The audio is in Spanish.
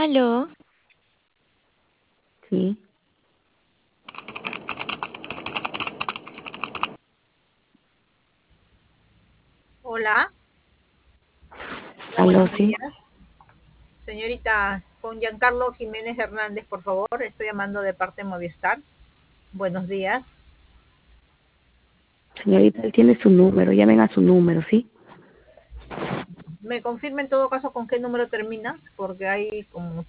Aló, Sí, Hola, hola, aló, buenos sí. días. Señorita, con Giancarlo Jiménez Hernández, por favor. Estoy llamando de parte de Movistar. Buenos días. Señorita, él tiene su número, llamen a su número, ¿sí? ¿Me confirma en todo caso con qué número termina? Porque hay como